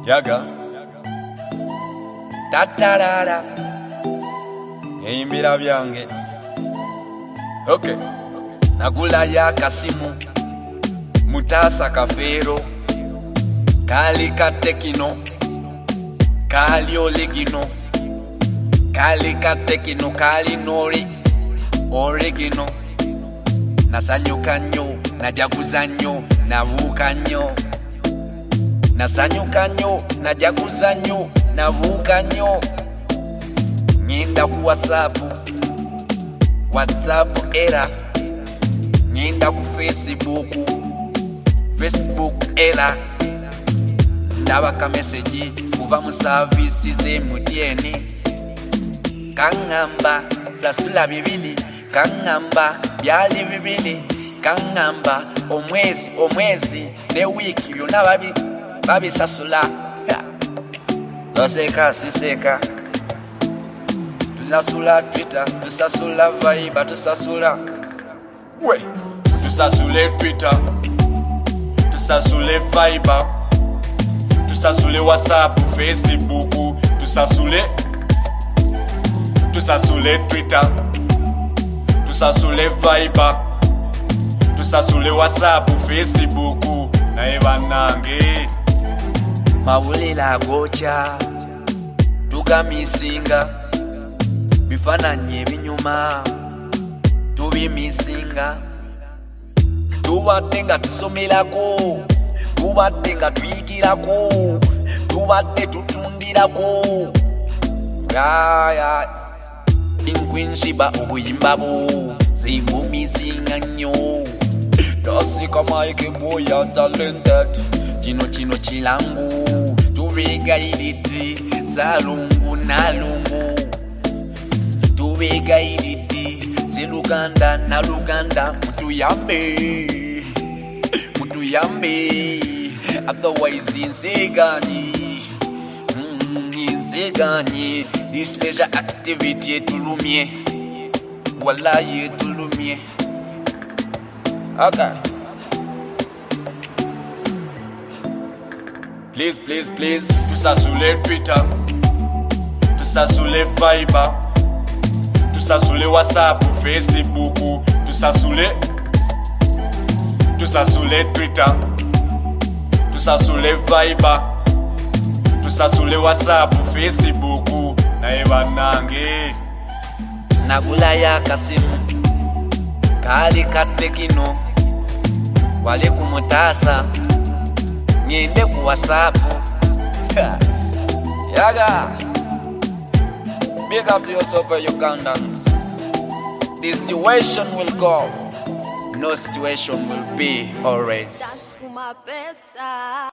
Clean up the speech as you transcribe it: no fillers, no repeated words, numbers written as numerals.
Yaga tatarara Eimbira byange. Okay. Nagula ya kasimu Mutasa kafero Kali katekino Kali oligino Kali katekino Kali nori Oregino Nasanyuka nyo Najaguza nyo Navuka nyo Nasanyuka nyo Najaguza nyo Navuka nyo Nyenda ku WhatsApp era Nyenda ku Facebook era Ndabaka message kuva mu service ze MTN Kangamba zasula bibili Kangamba byali bibili Kangamba omwezi ne wiki byonna babisasula Toseka siseka Tusasula Twitter, tusasula Viber, tusasula we tusasule Twitter, tusasule Viber, tusasule WhatsApp, Facebook, tusasule Twitter, tusasule Viber, tusasule WhatsApp, Facebook, na ebanange mawulila gocha tugamisinga bifananye binyuma tubimisinga tubadde nga tusomerako tubadde nga tuyigirako tubadde tutundirako ya inquinshiba obuyimbabu zingumisinga nnyo tosika maike boya talented kino kilangu tubegayiriti salungu nalungu tubegayiriti siluganda na luganda mutuyambe otherwise inseganyi this leisure activity etulumye wallahi etulumye. Okay. Please tusasule Twitter, tusasule Viber, tusasule WhatsApp, Facebook, tusasule Twitter, tusasule Viber, tusasule WhatsApp, Facebook, na ebanange nagula ya kasimu kali katekino wale kumutasa Nyende ku WhatsApp Yaga big up to yourself, Ugandans. This situation will go, no situation will be always.